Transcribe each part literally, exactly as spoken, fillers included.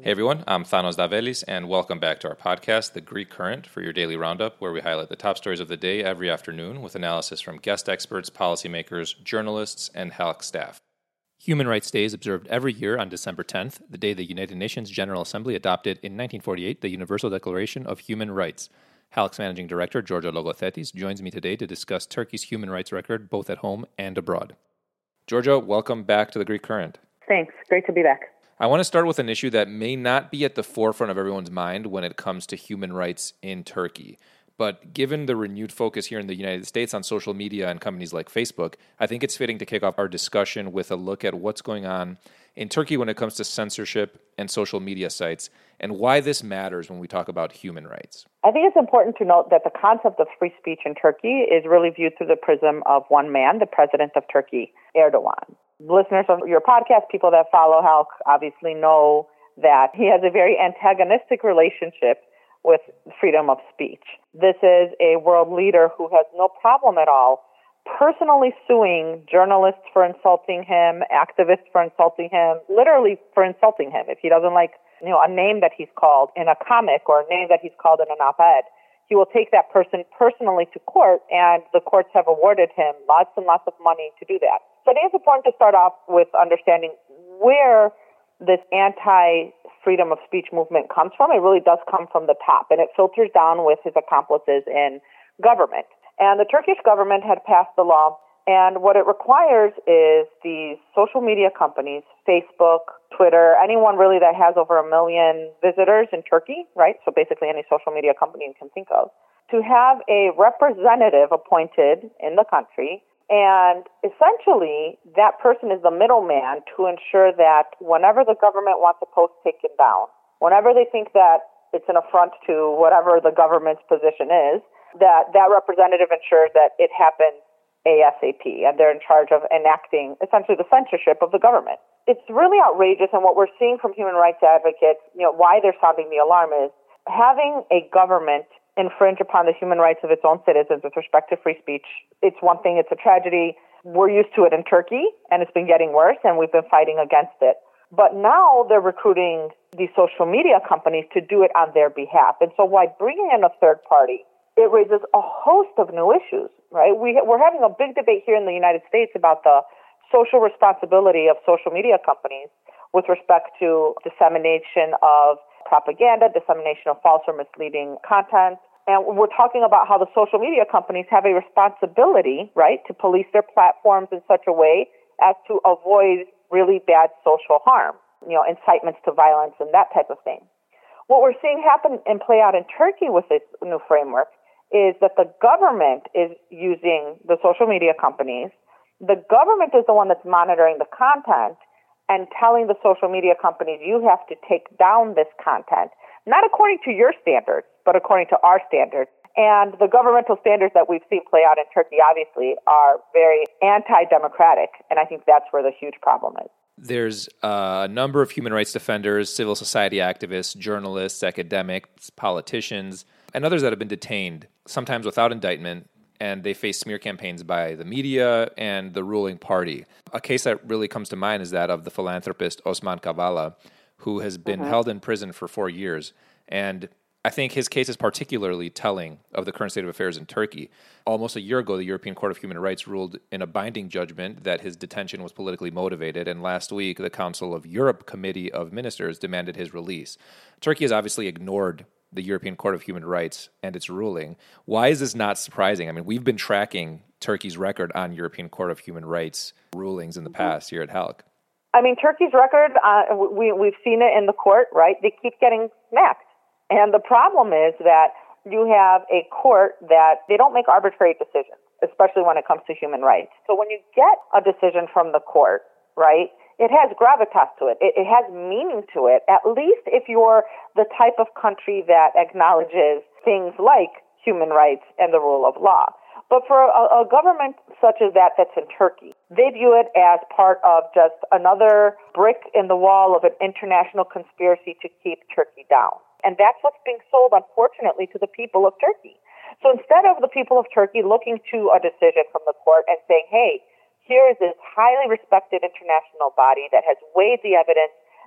Hey everyone, I'm Thanos Davelis, and welcome back to our podcast, The Greek Current, for your daily roundup, where we highlight the top stories of the day every afternoon with analysis from guest experts, policymakers, journalists, and H A L C staff. Human Rights Day is observed every year on December tenth, the day the United Nations General Assembly adopted in nineteen forty-eight the Universal Declaration of Human Rights. H A L C's Managing Director, Georgia Logothetis, joins me today to discuss Turkey's human rights record both at home and abroad. Georgia, welcome back to The Greek Current. Thanks. Great to be back. I want to start with an issue that may not be at the forefront of everyone's mind when it comes to human rights in Turkey. But given the renewed focus here in the United States on social media and companies like Facebook, I think it's fitting to kick off our discussion with a look at what's going on in Turkey when it comes to censorship and social media sites and why this matters when we talk about human rights. I think it's important to note that the concept of free speech in Turkey is really viewed through the prism of one man, the president of Turkey, Erdogan. Listeners of your podcast, people that follow H A L C, obviously know that he has a very antagonistic relationship with freedom of speech. This is a world leader who has no problem at all personally suing journalists for insulting him, activists for insulting him, literally for insulting him. If he doesn't like, you know, a name that he's called in a comic or a name that he's called in an op-ed, he will take that person personally to court, and the courts have awarded him lots and lots of money to do that. So I think it's important to start off with understanding where this anti-freedom of speech movement comes from. It really does come from the top, and it filters down with his accomplices in government. And the Turkish government had passed the law, and what it requires is these social media companies, Facebook, Twitter, anyone really that has over a million visitors in Turkey, right? So basically any social media company you can think of, to have a representative appointed in the country. And essentially, that person is the middleman to ensure that whenever the government wants a post taken down, whenever they think that it's an affront to whatever the government's position is, that that representative ensures that it happens ASAP, and they're in charge of enacting essentially the censorship of the government. It's really outrageous, and what we're seeing from human rights advocates, you know, why they're sounding the alarm is having a government infringe upon the human rights of its own citizens with respect to free speech. It's one thing, it's a tragedy. We're used to it in Turkey, and it's been getting worse, and we've been fighting against it. But now they're recruiting these social media companies to do it on their behalf. And so by bringing in a third party, it raises a host of new issues, right? We, we're having a big debate here in the United States about the social responsibility of social media companies with respect to dissemination of propaganda, dissemination of false or misleading content. And we're talking about how the social media companies have a responsibility, right, to police their platforms in such a way as to avoid really bad social harm, you know, incitements to violence and that type of thing. What we're seeing happen and play out in Turkey with this new framework is that the government is using the social media companies. The government is the one that's monitoring the content and telling the social media companies, you have to take down this content, not according to your standards, but according to our standards. And the governmental standards that we've seen play out in Turkey, obviously, are very anti-democratic. And I think that's where the huge problem is. There's a number of human rights defenders, civil society activists, journalists, academics, politicians, and others that have been detained, sometimes without indictment, and they face smear campaigns by the media and the ruling party. A case that really comes to mind is that of the philanthropist Osman Kavala, who has been mm-hmm. held in prison for four years. And I think his case is particularly telling of the current state of affairs in Turkey. Almost a year ago, the European Court of Human Rights ruled in a binding judgment that his detention was politically motivated, and last week, the Council of Europe Committee of Ministers demanded his release. Turkey has obviously ignored the European Court of Human Rights and its ruling. Why is this not surprising? I mean, we've been tracking Turkey's record on European Court of Human Rights rulings in the past here at H A L C. I mean, Turkey's record, uh, we, we've seen it in the court, right? They keep getting smacked. And the problem is that you have a court that they don't make arbitrary decisions, especially when it comes to human rights. So when you get a decision from the court, right, it has gravitas to it. It, it has meaning to it, at least if you're the type of country that acknowledges things like human rights and the rule of law. But for a, a government such as that that's in Turkey, they view it as part of just another brick in the wall of an international conspiracy to keep Turkey down. And that's what's being sold, unfortunately, to the people of Turkey. So instead of the people of Turkey looking to a decision from the court and saying, hey, here is this highly respected international body that has weighed the evidence,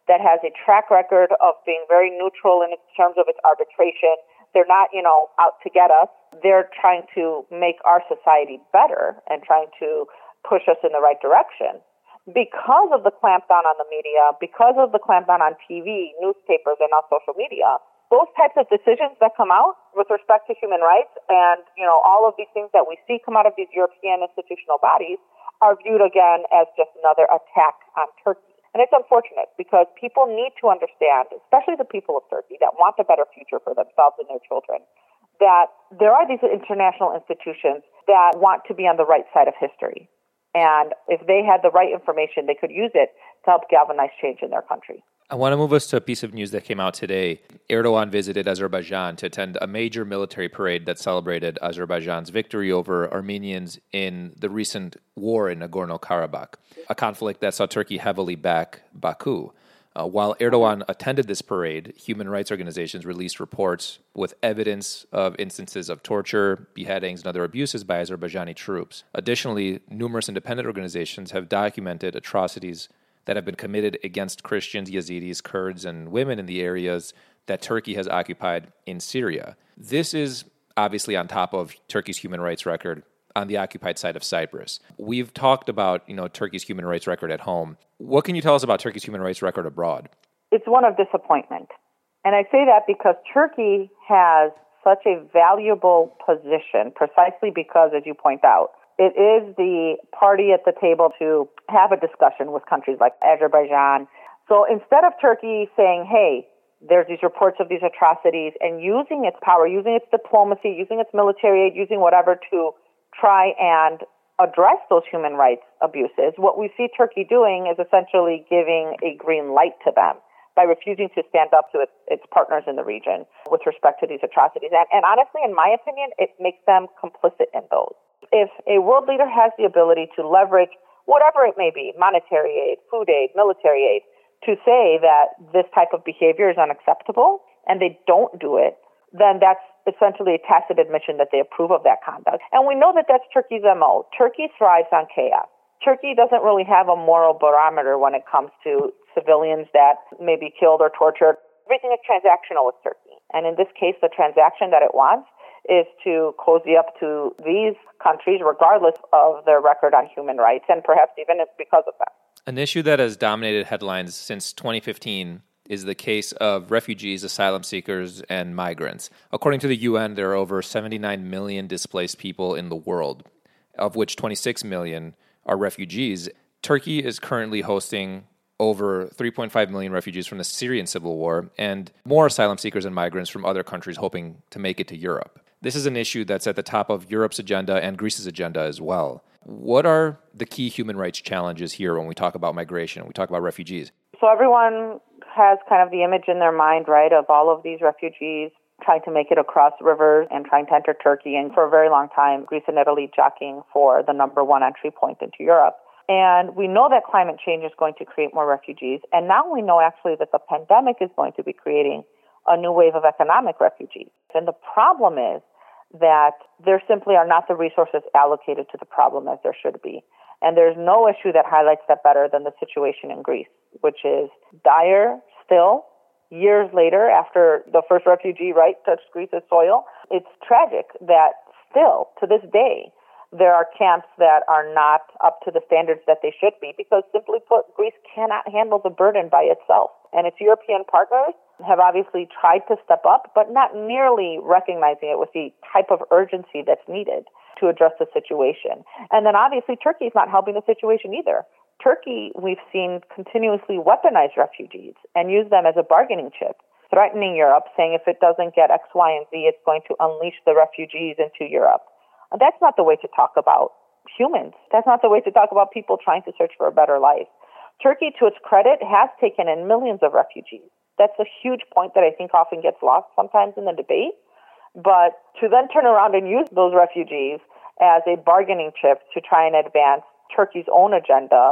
that has a track record of being very neutral in terms of its arbitration. They're not, you know, out to get us. They're trying to make our society better and trying to push us in the right direction. Because of the clampdown on the media, because of the clampdown on T V, newspapers, and on social media, those types of decisions that come out with respect to human rights and, you know, all of these things that we see come out of these European institutional bodies are viewed again as just another attack on Turkey. And it's unfortunate because people need to understand, especially the people of Turkey that want a better future for themselves and their children, that there are these international institutions that want to be on the right side of history. And if they had the right information, they could use it to help galvanize change in their country. I want to move us to a piece of news that came out today. Erdogan visited Azerbaijan to attend a major military parade that celebrated Azerbaijan's victory over Armenians in the recent war in Nagorno-Karabakh, a conflict that saw Turkey heavily back Baku. Uh, while Erdogan attended this parade, human rights organizations released reports with evidence of instances of torture, beheadings, and other abuses by Azerbaijani troops. Additionally, numerous independent organizations have documented atrocities that have been committed against Christians, Yazidis, Kurds, and women in the areas that Turkey has occupied in Syria. This is obviously on top of Turkey's human rights record on the occupied side of Cyprus. We've talked about, you know, Turkey's human rights record at home. What can you tell us about Turkey's human rights record abroad? It's one of disappointment. And I say that because Turkey has such a valuable position, precisely because, as you point out, it is the party at the table to have a discussion with countries like Azerbaijan. So instead of Turkey saying, hey, there's these reports of these atrocities, and using its power, using its diplomacy, using its military aid, using whatever to try and address those human rights abuses, what we see Turkey doing is essentially giving a green light to them by refusing to stand up to its, its partners in the region with respect to these atrocities. And, and honestly, in my opinion, it makes them complicit in those. If a world leader has the ability to leverage whatever it may be, monetary aid, food aid, military aid, to say that this type of behavior is unacceptable and they don't do it, then that's essentially a tacit admission that they approve of that conduct. And we know that that's Turkey's M O. Turkey thrives on chaos. Turkey doesn't really have a moral barometer when it comes to civilians that may be killed or tortured. Everything is transactional with Turkey. And in this case, the transaction that it wants is to cozy up to these countries regardless of their record on human rights, and perhaps even because of that. An issue that has dominated headlines since twenty fifteen is the case of refugees, asylum seekers, and migrants. According to the U N, there are over seventy-nine million displaced people in the world, of which twenty-six million are refugees. Turkey is currently hosting over three point five million refugees from the Syrian civil war and more asylum seekers and migrants from other countries hoping to make it to Europe. This is an issue that's at the top of Europe's agenda and Greece's agenda as well. What are the key human rights challenges here when we talk about migration, when we talk about refugees? So everyone has kind of the image in their mind, right, of all of these refugees trying to make it across rivers and trying to enter Turkey. And for a very long time, Greece and Italy jockeying for the number one entry point into Europe. And we know that climate change is going to create more refugees. And now we know actually that the pandemic is going to be creating a new wave of economic refugees. And the problem is that there simply are not the resources allocated to the problem as there should be. And there's no issue that highlights that better than the situation in Greece, which is dire still, years later after the first refugee, right, touched Greece's soil. It's tragic that still, to this day, there are camps that are not up to the standards that they should be because, simply put, Greece cannot handle the burden by itself. And its European partners have obviously tried to step up, but not nearly recognizing it with the type of urgency that's needed to address the situation. And then obviously Turkey is not helping the situation either. Turkey, we've seen continuously weaponize refugees and use them as a bargaining chip, threatening Europe, saying if it doesn't get X, Y, and Z, it's going to unleash the refugees into Europe. And that's not the way to talk about humans. That's not the way to talk about people trying to search for a better life. Turkey, to its credit, has taken in millions of refugees. That's a huge point that I think often gets lost sometimes in the debate. But to then turn around and use those refugees as a bargaining chip to try and advance Turkey's own agenda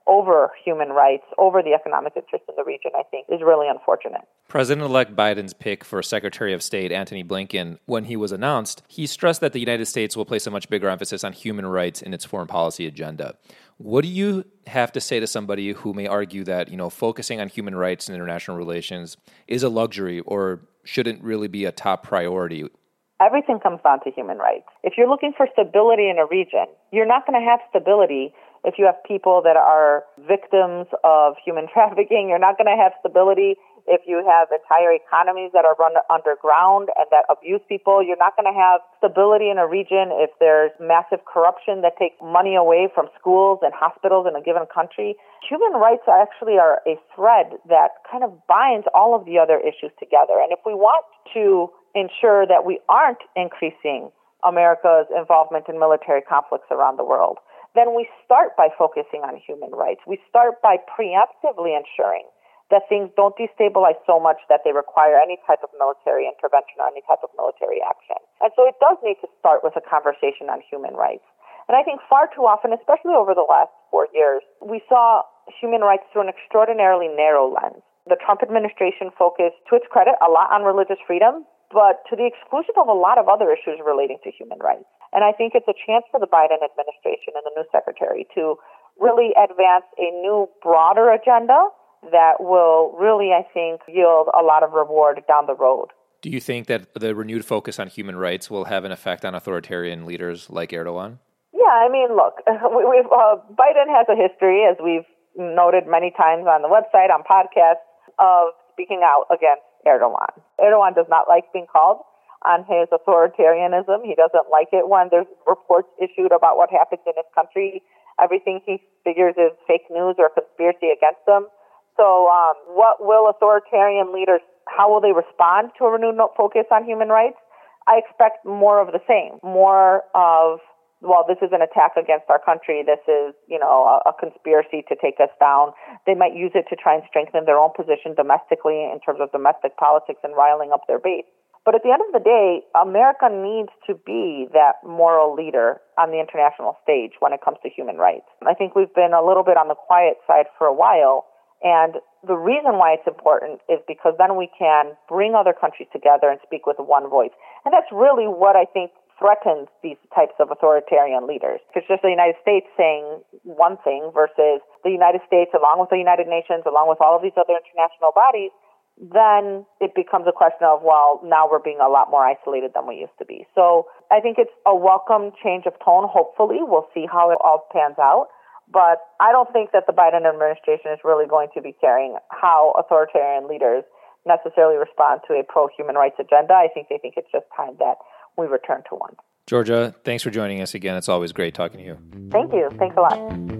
over human rights, over the economic interests in the region, I think is really unfortunate. President-elect Biden's pick for Secretary of State Antony Blinken, when he was announced, he stressed that the United States will place a much bigger emphasis on human rights in its foreign policy agenda. What do you have to say to somebody who may argue that, you know, focusing on human rights in international relations is a luxury or shouldn't really be a top priority? Everything comes down to human rights. If you're looking for stability in a region, you're not going to have stability if you have people that are victims of human trafficking. You're not going to have stability if you have entire economies that are run underground and that abuse people. You're not going to have stability in a region if there's massive corruption that takes money away from schools and hospitals in a given country. Human rights actually are a thread that kind of binds all of the other issues together. And if we want to ensure that we aren't increasing America's involvement in military conflicts around the world, then we start by focusing on human rights. We start by preemptively ensuring that things don't destabilize so much that they require any type of military intervention or any type of military action. And so it does need to start with a conversation on human rights. And I think far too often, especially over the last four years, we saw human rights through an extraordinarily narrow lens. The Trump administration focused, to its credit, a lot on religious freedom, but to the exclusion of a lot of other issues relating to human rights. And I think it's a chance for the Biden administration and the new secretary to really advance a new, broader agenda that will really, I think, yield a lot of reward down the road. Do you think that the renewed focus on human rights will have an effect on authoritarian leaders like Erdogan? Yeah, I mean, look, we've, uh, Biden has a history, as we've noted many times on the website, on podcasts, of speaking out against Erdogan. Erdogan does not like being called on his authoritarianism. He doesn't like it when there's reports issued about what happens in his country. Everything he figures is fake news or conspiracy against him. So um, what will authoritarian leaders, how will they respond to a renewed focus on human rights? I expect more of the same, more of, well, this is an attack against our country. This is, you know, a, a conspiracy to take us down. They might use it to try and strengthen their own position domestically in terms of domestic politics and riling up their base. But at the end of the day, America needs to be that moral leader on the international stage when it comes to human rights. I think we've been a little bit on the quiet side for a while. And the reason why it's important is because then we can bring other countries together and speak with one voice. And that's really what I think threatens these types of authoritarian leaders. It's just the United States saying one thing versus the United States, along with the United Nations, along with all of these other international bodies, then it becomes a question of, well, now we're being a lot more isolated than we used to be. So I think it's a welcome change of tone. Hopefully, we'll see how it all pans out. But I don't think that the Biden administration is really going to be caring how authoritarian leaders necessarily respond to a pro-human rights agenda. I think they think it's just time that we return to one. Georgia, thanks for joining us again. It's always great talking to you. Thank you. Thanks a lot.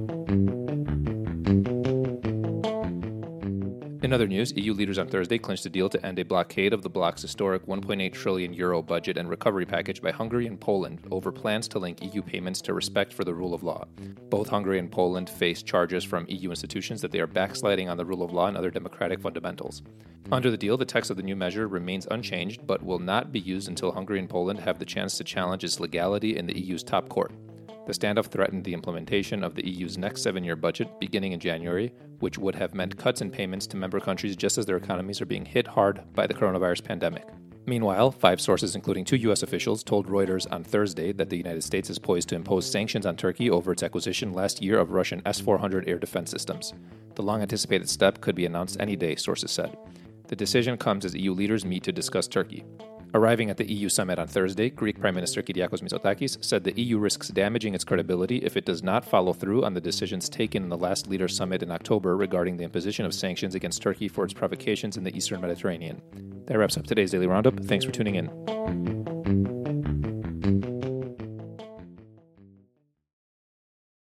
In other news, E U leaders on Thursday clinched a deal to end a blockade of the bloc's historic one point eight trillion euro budget and recovery package by Hungary and Poland over plans to link E U payments to respect for the rule of law. Both Hungary and Poland face charges from E U institutions that they are backsliding on the rule of law and other democratic fundamentals. Under the deal, the text of the new measure remains unchanged, but will not be used until Hungary and Poland have the chance to challenge its legality in the E U's top court. The standoff threatened the implementation of the E U's next seven-year budget beginning in January, which would have meant cuts in payments to member countries just as their economies are being hit hard by the coronavirus pandemic. Meanwhile, five sources, including two U S officials, told Reuters on Thursday that the United States is poised to impose sanctions on Turkey over its acquisition last year of Russian S four hundred air defense systems. The long-anticipated step could be announced any day, sources said. The decision comes as E U leaders meet to discuss Turkey. Arriving at the E U summit on Thursday, Greek Prime Minister Kyriakos Mitsotakis said the E U risks damaging its credibility if it does not follow through on the decisions taken in the last leaders' summit in October regarding the imposition of sanctions against Turkey for its provocations in the Eastern Mediterranean. That wraps up today's Daily Roundup. Thanks for tuning in.